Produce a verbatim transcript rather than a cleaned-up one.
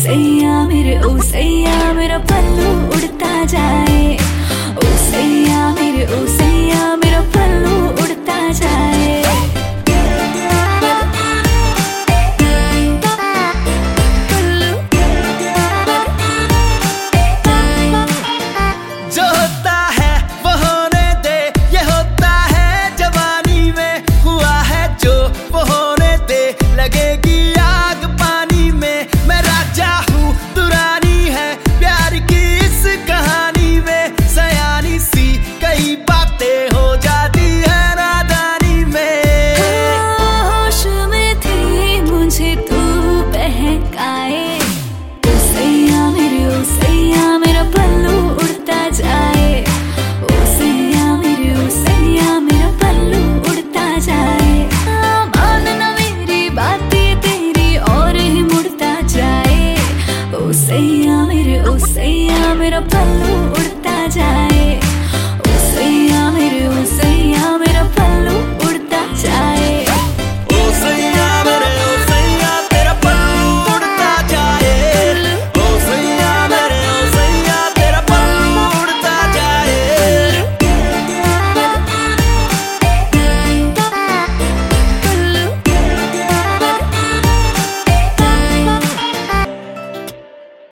सैया मेरे ओ सैया मेरा पल्लू उड़ता जाए। ओ सैया मेरे ओ सैया मेरा पल्लू उड़ता जाए। जो होता है वो होने दे, ये होता है जवानी में, हुआ है जो वो होने दे, लगेगी आग पानी में। मैं राजा हूँ तू रानी है, प्यार की इस कहानी में सयानी सी कई बातें हो जाती है नादानी में। होश में थी मुझे तू बहकाए। ओ सैया मेरे ओ सैया मेरा पल्लू उड़ता जाए। ओ सैया मेरे ओ सैया मेरा पल्लू उड़ता जाए। मानना मेरी बातें तेरी और ही मुड़ता जाए। ओ सैया मेरे ओ सैया मेरा पल्लू उड़ता जाए।